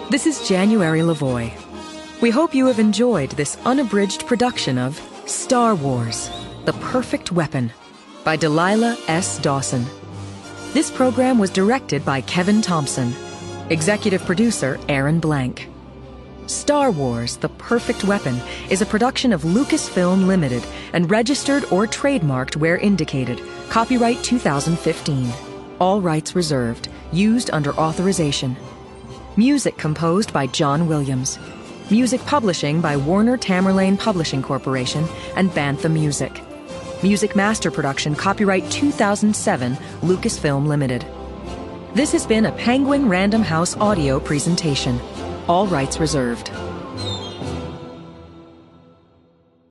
This is January Lavoie. We hope you have enjoyed this unabridged production of Star Wars: The Perfect Weapon by Delilah S. Dawson. This program was directed by Kevin Thompson. Executive producer Aaron Blank. Star Wars: The Perfect Weapon is a production of Lucasfilm Limited and registered or trademarked where indicated. Copyright 2015. All rights reserved. Used under authorization. Music composed by John Williams. Music publishing by Warner Tamerlane Publishing Corporation and Bantha Music. Music master production copyright 2007 Lucasfilm Limited. This has been a Penguin Random House audio presentation. All rights reserved.